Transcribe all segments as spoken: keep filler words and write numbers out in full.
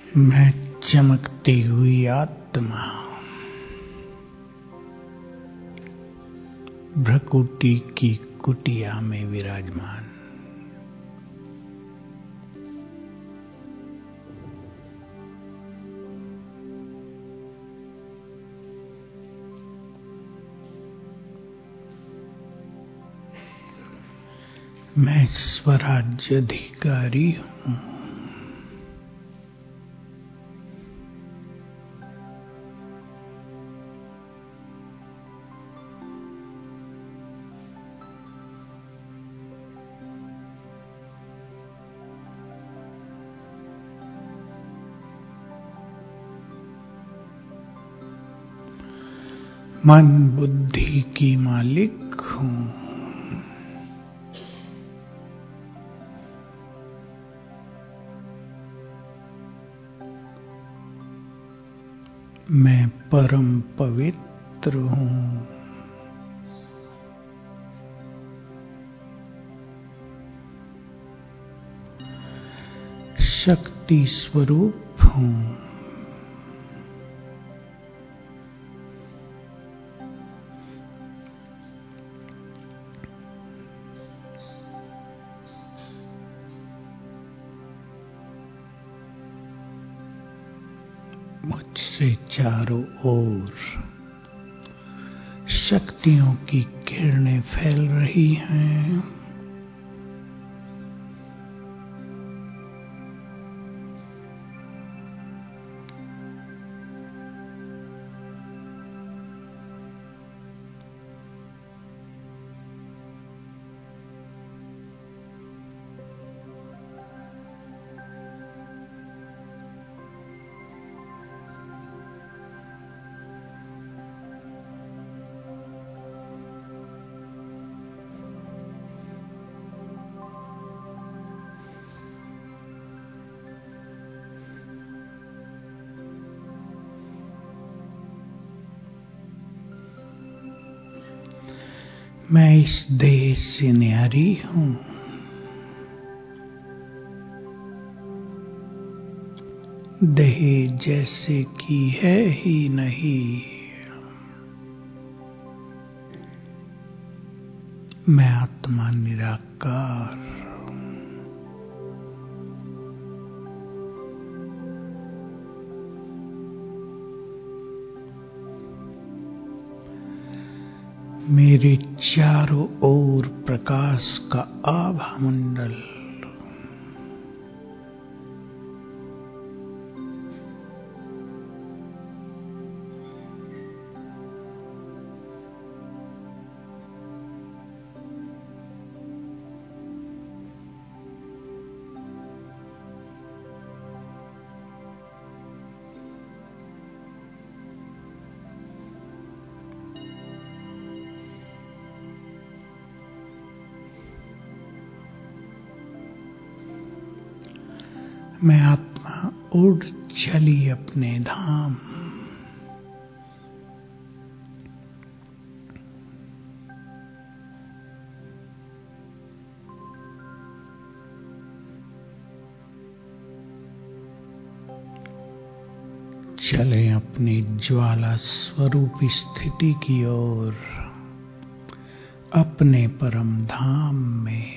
मैं चमकती हुई आत्मा, भ्रकुटी की कुटिया में विराजमान। मैं स्वराज्याधिकारी हूँ। मन बुद्धि की मालिक हूँ। मैं परम पवित्र हूँ। शक्ति स्वरूप हूँ। मुझसे चारों ओर शक्तियों की किरणें फैल रही हैं। मैं इस देह से न्यारी हूँ। देह जैसे कि है ही नहीं। मैं आत्मा निराकार। मेरे चारों ओर प्रकाश का आभा मंडल। मैं आत्मा उड़ चली अपने धाम। चले अपनी ज्वाला स्वरूप स्थिति की ओर, अपने परम धाम में।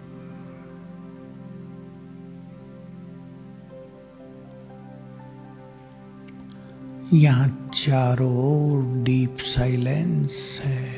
यहाँ चारों ओर डीप साइलेंस है।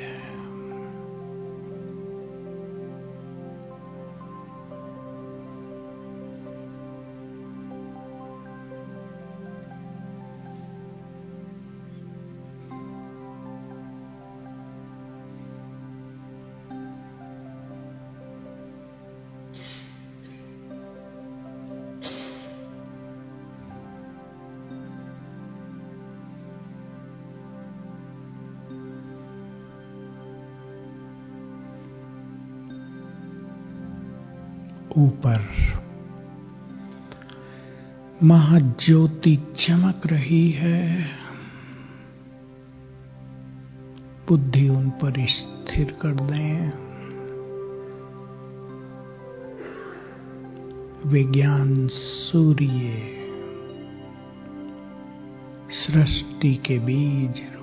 ऊपर महाज्योति चमक रही है। बुद्धि उन पर स्थिर कर दें। विज्ञान सूर्य सृष्टि के बीज रूप।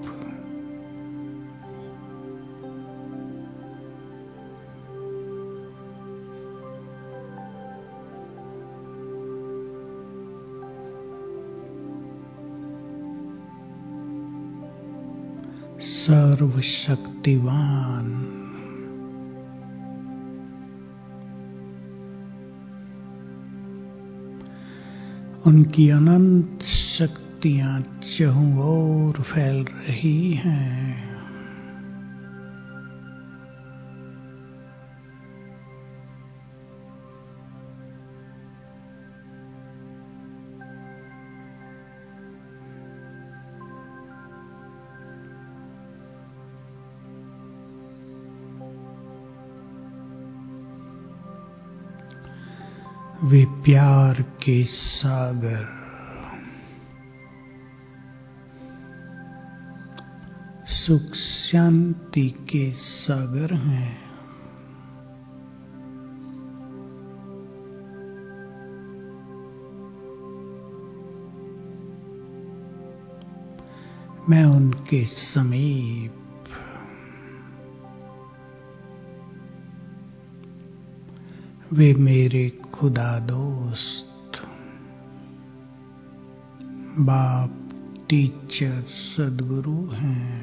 सर्वशक्तिवान, उनकी अनंत शक्तियां चहुं ओर फैल रही हैं। वे प्यार के सागर, सुख शांति के सागर हैं। मैं उनके समीप, वे मेरे खुदा दोस्त, बाप, टीचर, सद्गुरु हैं।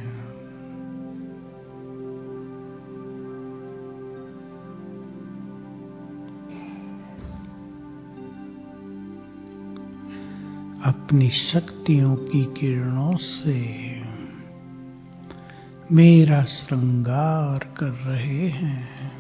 अपनी शक्तियों की किरणों से मेरा श्रृंगार कर रहे हैं।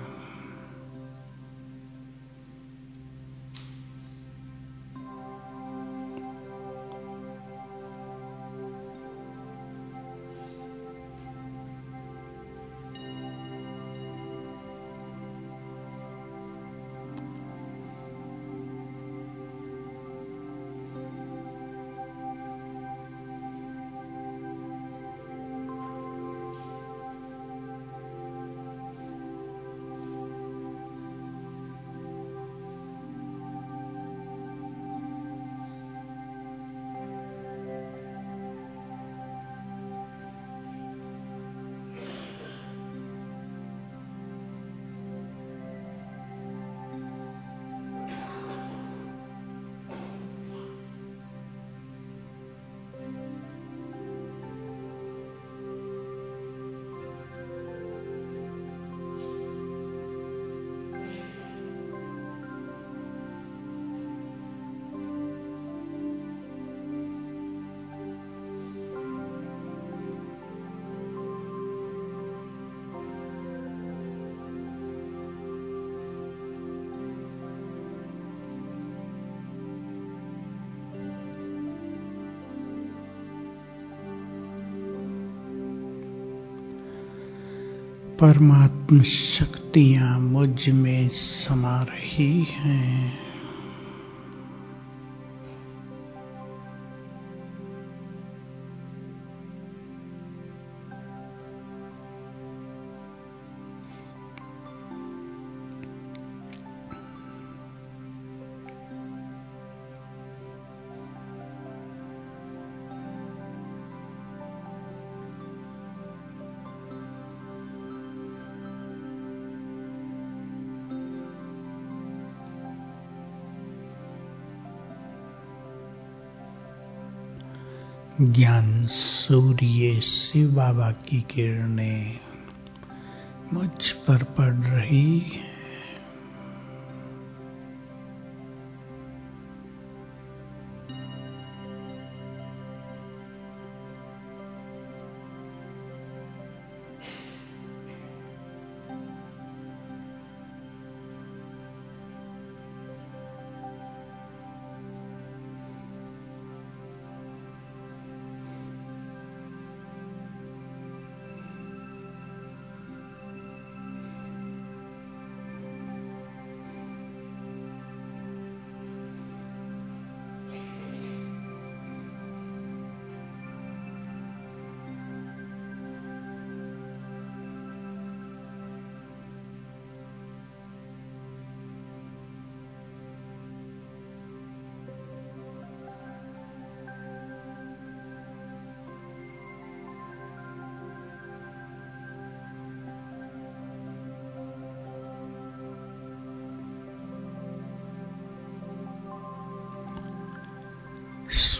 परमात्म शक्तियां मुझ में समा रही हैं। ज्ञान सूर्य शिव बाबा की किरणें मुझ पर पड़ रही हैं।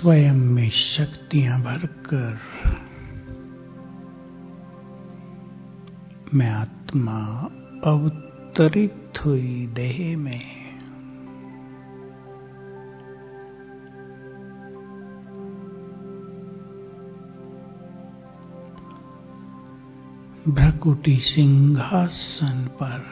स्वयं में शक्तियां भरकर मैं आत्मा अवतरित हुई देह में भ्रकुटी सिंहासन पर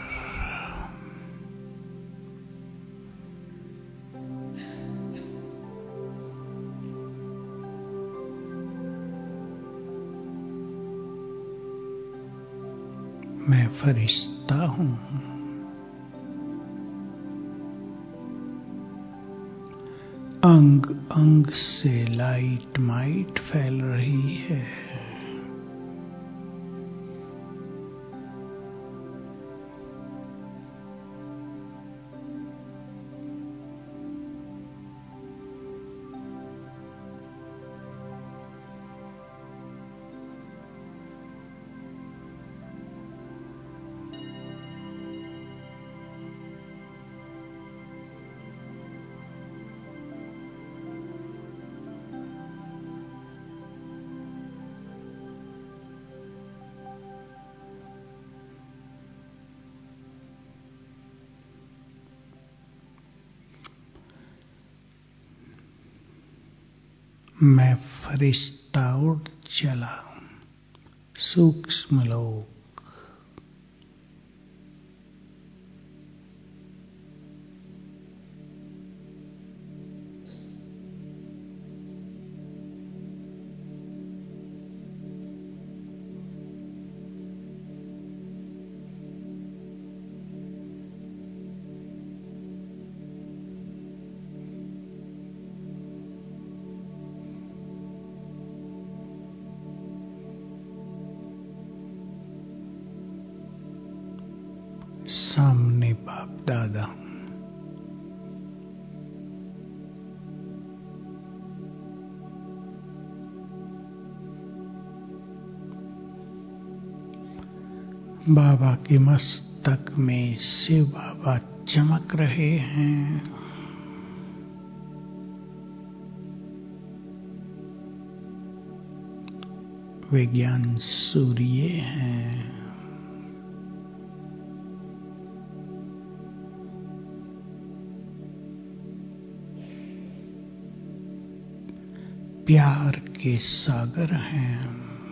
मैं फरिश्ता हूँ। अंग अंग से लाइट माइट फैल रही है। मैं फरिश्ता उड़ चला सूक्ष्म लोक। सामने बाप दादा, बाबा के मस्तक में शिव बाबा चमक रहे हैं। विज्ञान सूर्य हैं। प्यार के सागर हैं।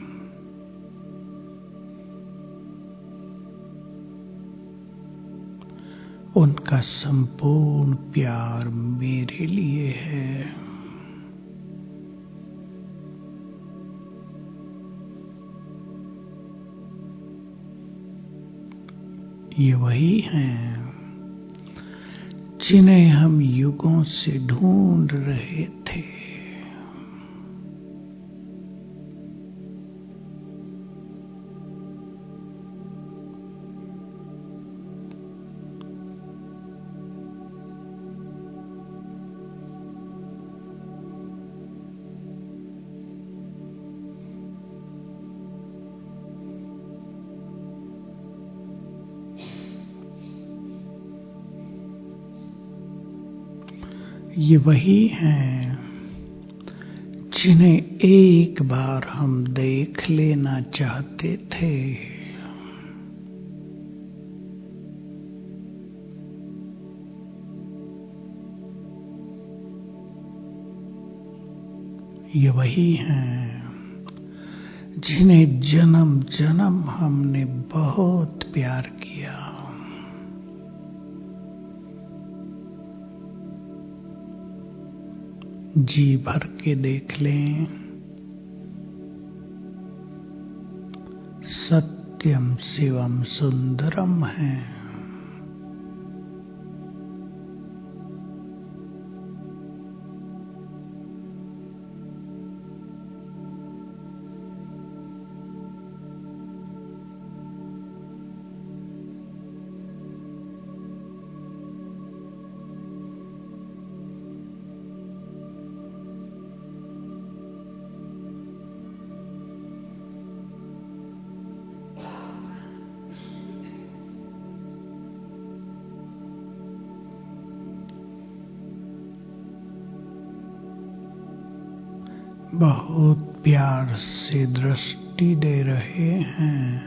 उनका संपूर्ण प्यार मेरे लिए है। ये वही हैं जिन्हें हम युगों से ढूंढ रहे थे। ये वही हैं जिन्हें एक बार हम देख लेना चाहते थे। ये वही हैं जिन्हें जन्म जन्म हमने बहुत प्यार किया। जी भर के देख लें, सत्यम शिवम सुंदरम है। बहुत प्यार से दृष्टि दे रहे हैं।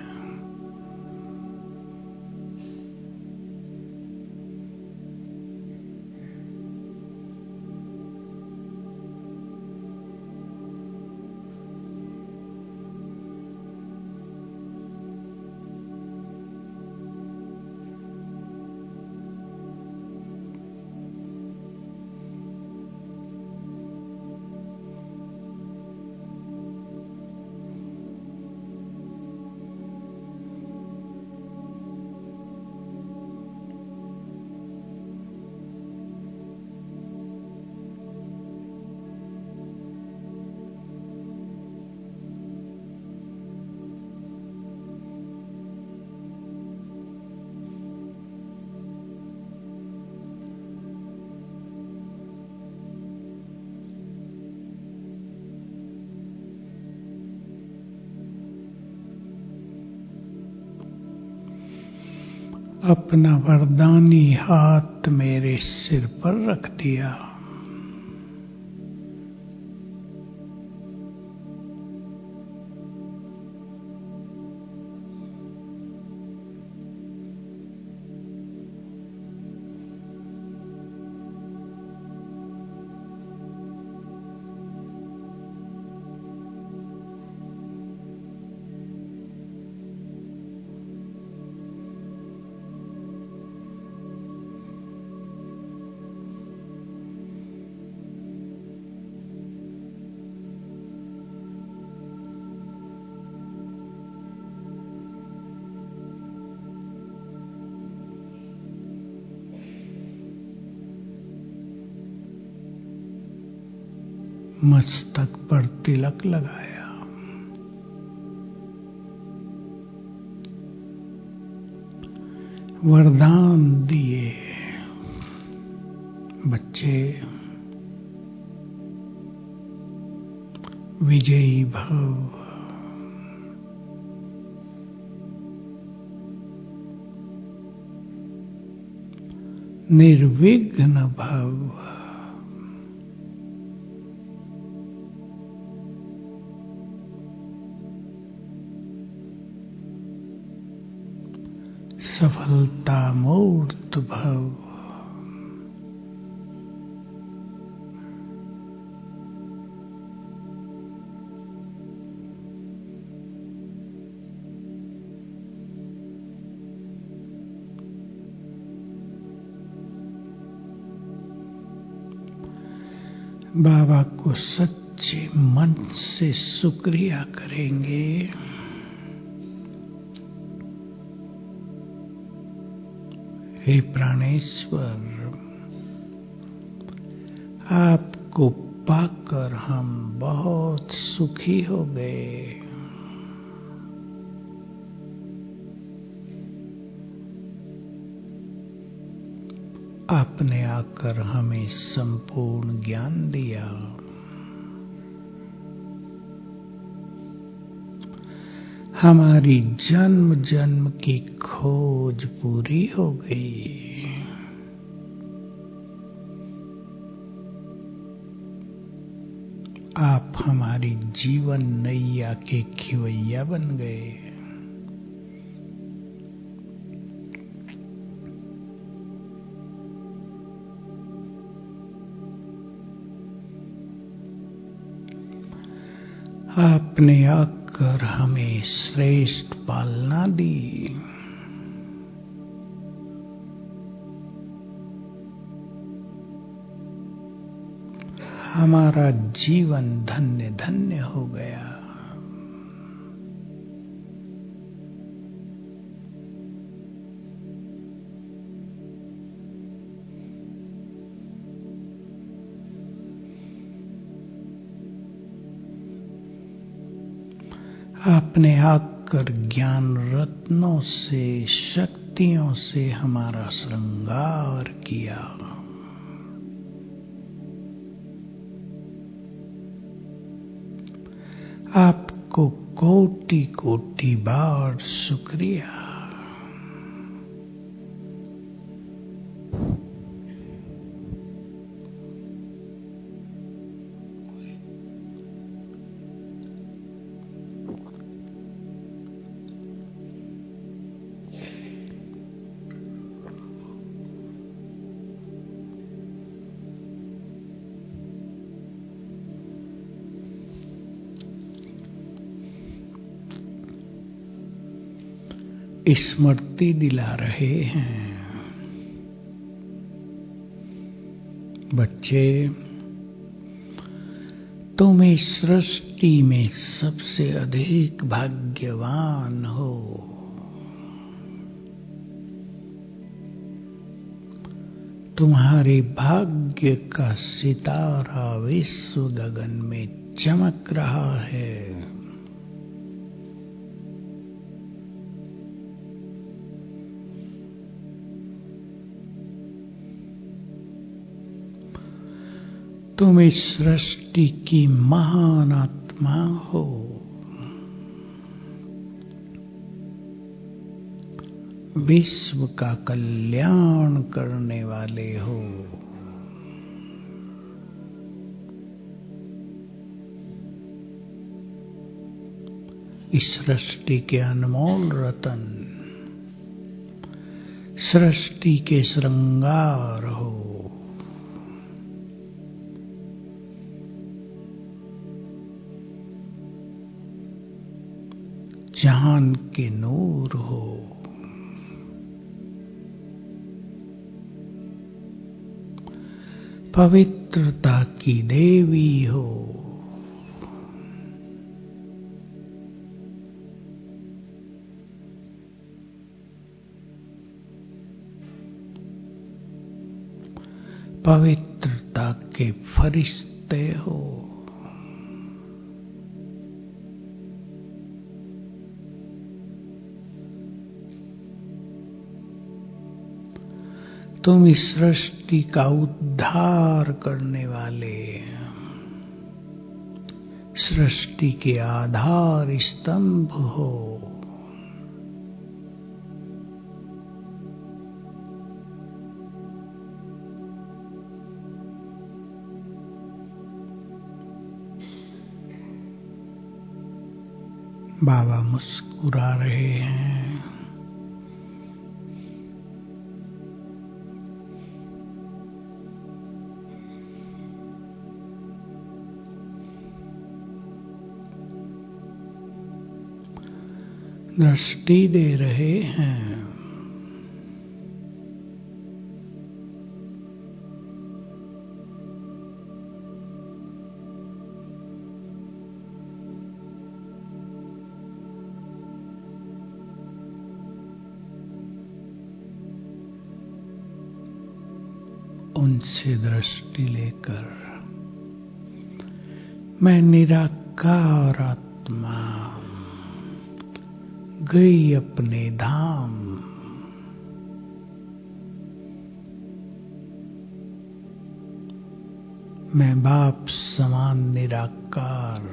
अपना वरदानी हाथ मेरे सिर पर रख दिया। मस्तक पर तिलक लगाया। वरदान दिए, बच्चे विजयी भव, निर्विघ्न भव, सफलता मूर्त भव। बाबा को सच्चे मन से शुक्रिया करेंगे। हे प्राणेश्वर, आपको पाकर हम बहुत सुखी हो गए। आपने आकर हमें संपूर्ण ज्ञान दिया। हमारी जन्म जन्म की खोज पूरी हो गई। आप हमारी जीवन नैया के खिवैया बन गए। आपने आकर हमें श्रेष्ठ पालना दी। हमारा जीवन धन्य धन्य हो गया। आपने आकर ज्ञान रत्नों से, शक्तियों से हमारा श्रृंगार किया। आपको कोटि कोटि बार शुक्रिया। स्मृति दिला रहे हैं। बच्चे, तुम इस सृष्टि में सबसे अधिक भाग्यवान हो। तुम्हारे भाग्य का सितारा विश्व गगन में चमक रहा है। तुम इस सृष्टि की महान आत्मा हो। विश्व का कल्याण करने वाले हो। इस सृष्टि के अनमोल रतन, सृष्टि के श्रृंगार हो। जहान के नूर हो। पवित्रता की देवी हो। पवित्रता के फरिश्ते हो। तुम इस सृष्टि का उद्धार करने वाले, सृष्टि के आधार स्तंभ हो। बाबा मुस्कुरा रहे हैं। दृष्टि दे रहे हैं। उनसे दृष्टि लेकर मैं निराकार आत्मा गई अपने धाम। मैं बाप समान निराकार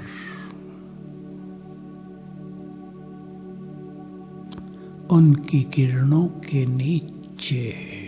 उनकी किरणों के नीचे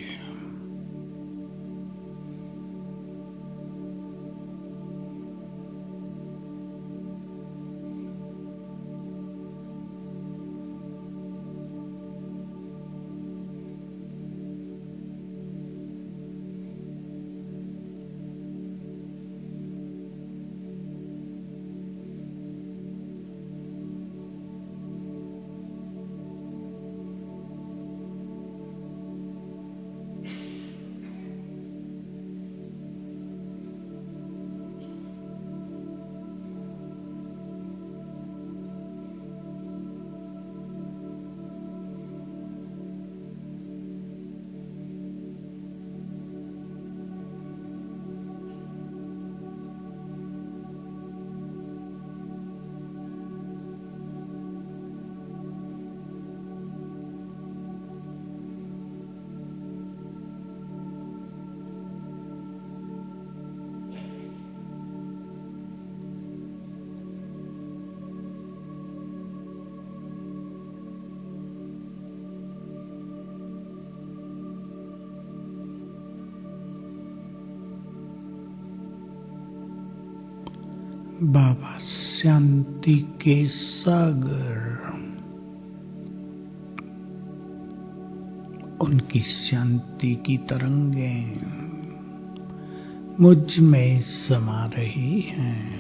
बाबा शांति के सागर, उनकी शांति की तरंगें मुझ में समा रही हैं।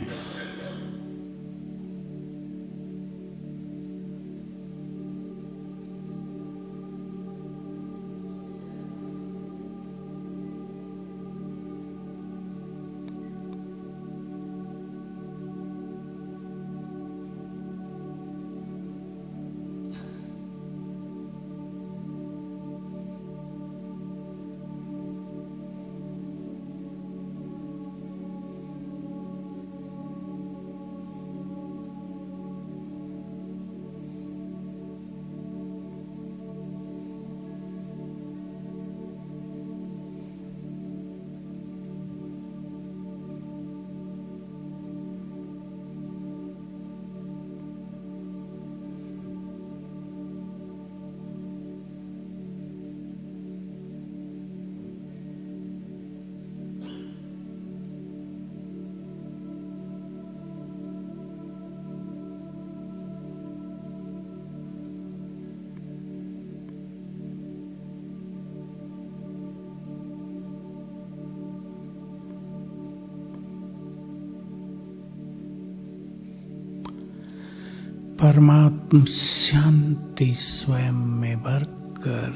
परमात्म शांति स्वयं में भरकर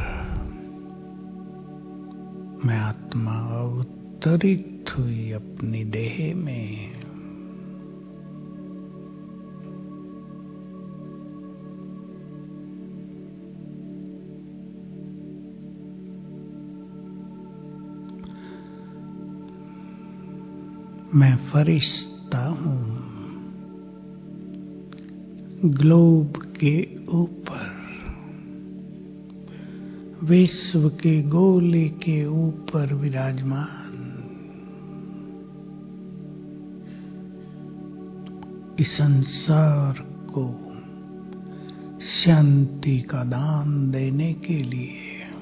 मैं आत्मा अवतरित हुई अपनी देह में। मैं फरिश्ता हूँ ग्लोब के ऊपर, विश्व के गोले के ऊपर विराजमान। इस संसार को शांति का दान देने के लिए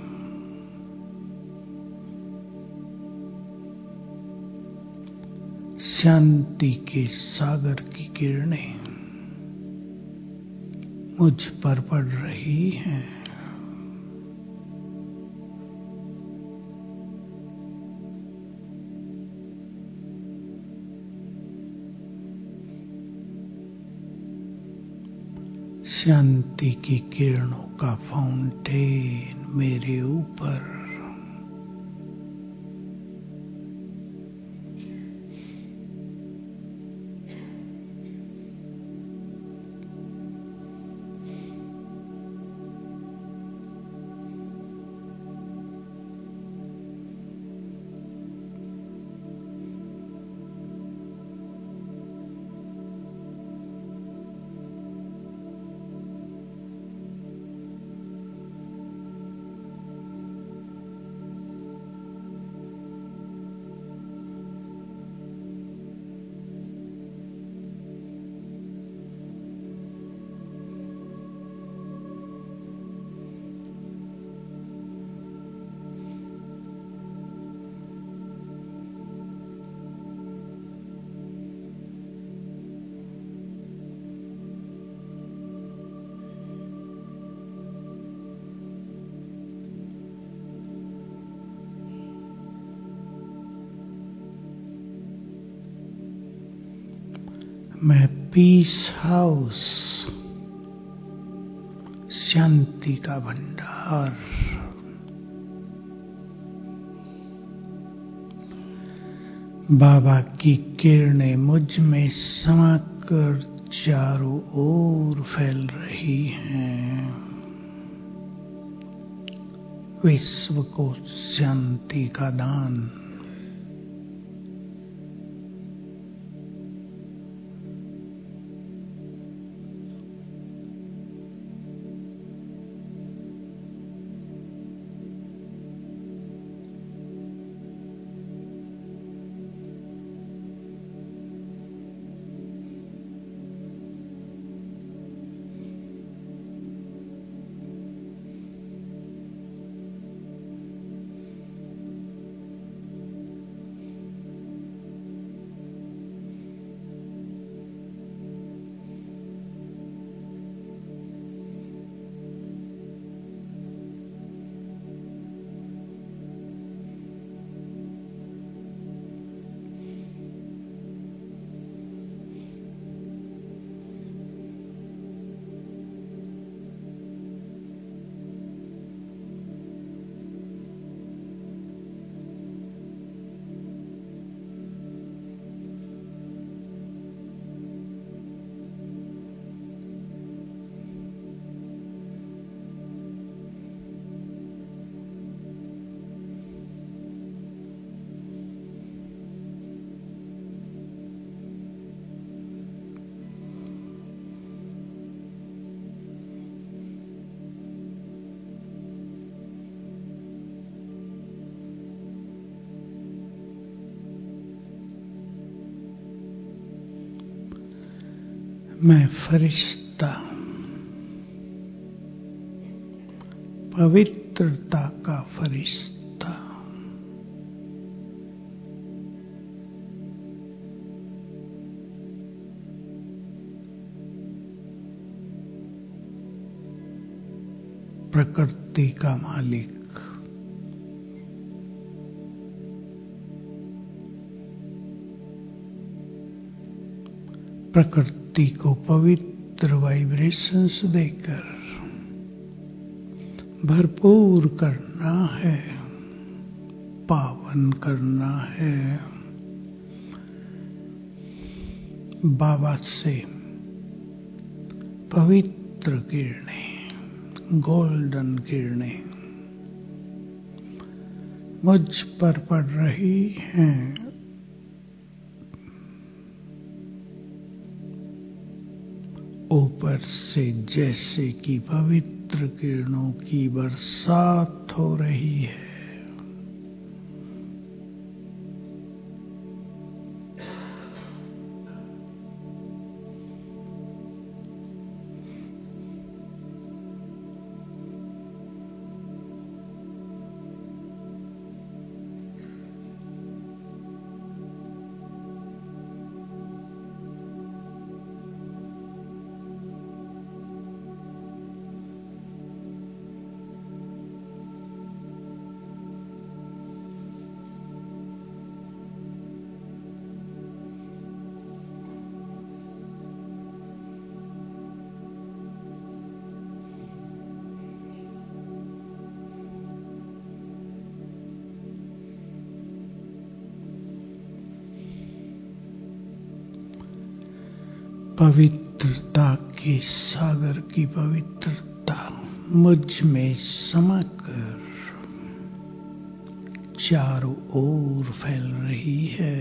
शांति के सागर की किरणें मुझ पर पड़ रही हैं। शांति की किरणों का फाउंटेन मेरे ऊपर मैं पीस हाउस, शांति का भंडार, बाबा की किरणें मुझ में समाकर चारों ओर फैल रही हैं। विश्व को शांति का दान मैं फरिश्ता, पवित्रता का फरिश्ता, प्रकृति का मालिक, प्रकृति को पवित्र पवित्र वाइब्रेशंस देकर भरपूर करना है, पावन करना है। बाबा से पवित्र किरणें, गोल्डन किरणें मुझ पर पड़ रही हैं। ऊपर से जैसे कि पवित्र किरणों की बरसात हो रही है। पवित्रता के सागर की पवित्रता मुझ में समाकर चारों ओर फैल रही है।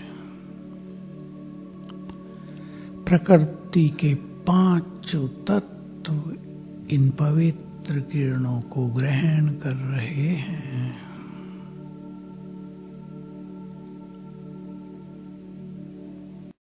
प्रकृति के पांचों तत्व इन पवित्र किरणों को ग्रहण कर रहे हैं।